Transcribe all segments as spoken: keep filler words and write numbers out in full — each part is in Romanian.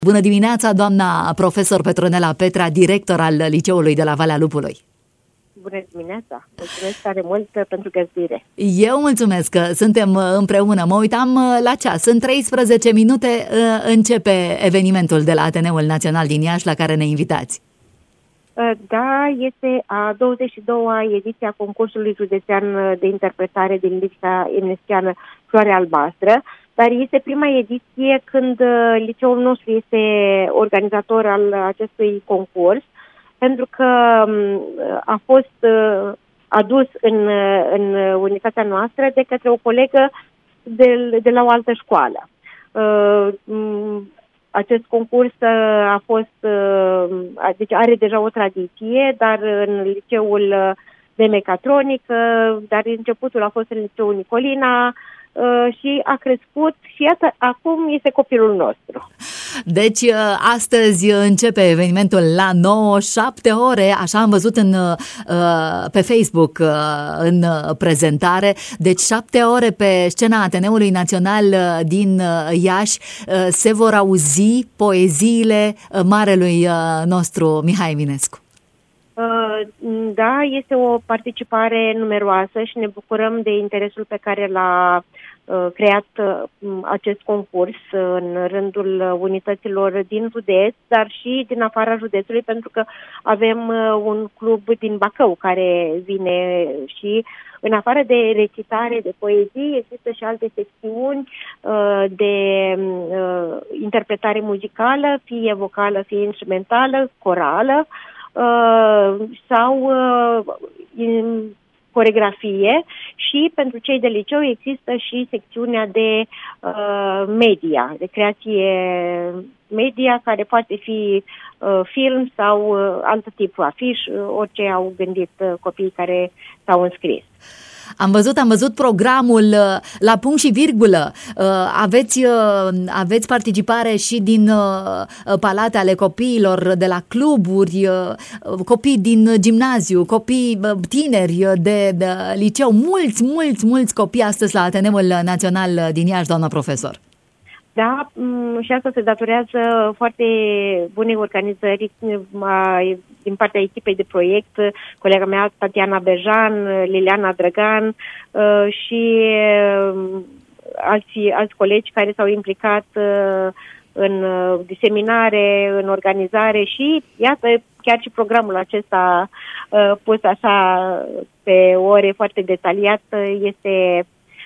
Bună dimineața, doamna profesor Petronela Petra, director al Liceului de la Valea Lupului. Bună dimineața! Mulțumesc tare mult pentru găzduire. Eu mulțumesc că suntem împreună. Mă uitam la ceas. În treisprezece minute începe evenimentul de la Ateneul Național din Iași la care ne invitați. Da, este a douăzeci și doua ediție a concursului județean de interpretare din lirica eminesciană Floarea Albastră, dar este prima ediție când liceul nostru este organizator al acestui concurs, pentru că a fost adus în, în unitatea noastră de către o colegă de, de la o altă școală. Acest concurs a fost, deci are deja o tradiție, dar în liceul de mecatronică, dar începutul a fost în liceul Nicolina și a crescut și iată, acum este copilul nostru. Deci astăzi începe evenimentul la nouă, șapte ore, așa am văzut în, pe Facebook în prezentare, deci șapte ore pe scena Ateneului Național din Iași se vor auzi poeziile marelui nostru Mihai Eminescu. Da, este o participare numeroasă și ne bucurăm de interesul pe care l-a creat acest concurs în rândul unităților din județ, dar și din afara județului, pentru că avem un club din Bacău care vine și în afară de recitare, de poezii, există și alte secțiuni de interpretare muzicală, fie vocală, fie instrumentală, corală, sau coregrafie, și pentru cei de liceu există și secțiunea de uh, media, de creație media, care poate fi uh, film sau uh, alt tip, afiș, uh, orice au gândit uh, copiii care s-au înscris. Am văzut, am văzut programul la punct și virgulă. Aveți, aveți participare și din palate ale copiilor, de la cluburi, copii din gimnaziu, copii tineri de, de liceu. Mulți, mulți, mulți copii astăzi la Ateneul Național din Iași, doamna profesor. Da, și asta se datorează foarte bunei organizări din partea echipei de proiect, colega mea Tatiana Bejan, Liliana Drăgan și alți, alți colegi care s-au implicat în diseminare, în organizare și, iată, chiar și programul acesta pus așa pe ore foarte detaliat este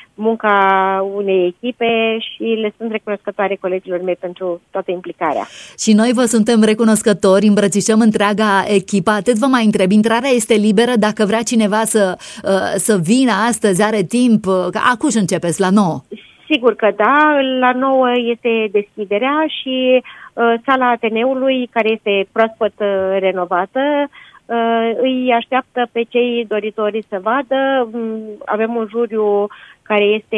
munca unei echipe și le sunt recunoscătoare colegilor mei pentru toată implicarea. Și noi vă suntem recunoscători, îmbrățișăm întreaga echipă. Atât vă mai întreb, intrarea este liberă dacă vrea cineva să, să vină astăzi, are timp? Acuși începeți, la nouă? Sigur că da, la nouă este deschiderea și uh, sala Ateneului, care este proaspăt uh, renovată, uh, îi așteaptă pe cei doritori să vadă. Avem un juriu care este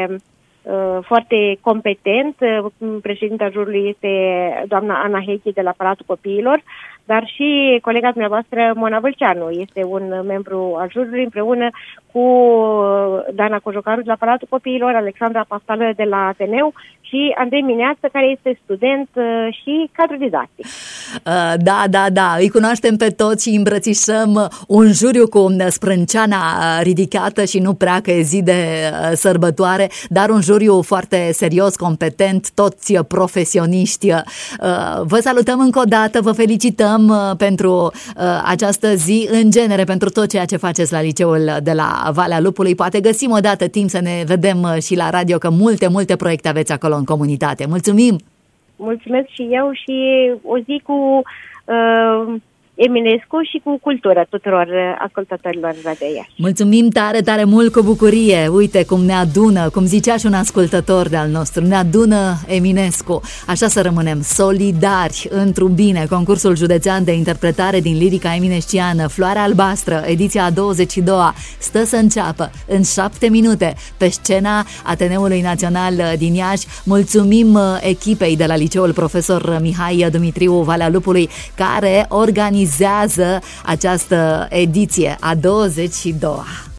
uh, foarte competent. Președinta jurului este doamna Ana Hechi de la Palatul Copiilor, dar și colega dumneavoastră, Mona Vâlceanu, este un membru al jurului, împreună cu Dana Cojocaru de la Palatul Copiilor, Alexandra Pastală de la Ateneu și Andrei Mineață, care este student și cadru didactic. Da, da, da, îi cunoaștem pe toți și îmbrățișăm un juriu cu sprânceana ridicată și nu prea că e zi de sărbătoare, dar un juriu foarte serios, competent, toți profesioniști. Vă salutăm încă o dată, vă felicităm pentru această zi, în genere, pentru tot ceea ce faceți la liceul de la Valea Lupului. Poate găsim o dată timp să ne vedem și la radio, că multe, multe proiecte aveți acolo în comunitate. Mulțumim! Mulțumesc și eu și o zi cu uh, Eminescu și cu cultură tuturor ascultătorilor Radio Iași. Mulțumim tare, tare mult, cu bucurie. Uite cum ne adună, cum zicea și un ascultător de-al nostru, ne adună Eminescu. Așa să rămânem solidari într-un bine. Concursul județean de interpretare din lirica eminesciană Floarea Albastră, ediția a douăzeci și doua, stă să înceapă în șapte minute pe scena Ateneului Național din Iași. Mulțumim echipei de la Liceul Profesor Mihai Dumitriu Valea Lupului, care organizează această ediție a douăzeci și doua.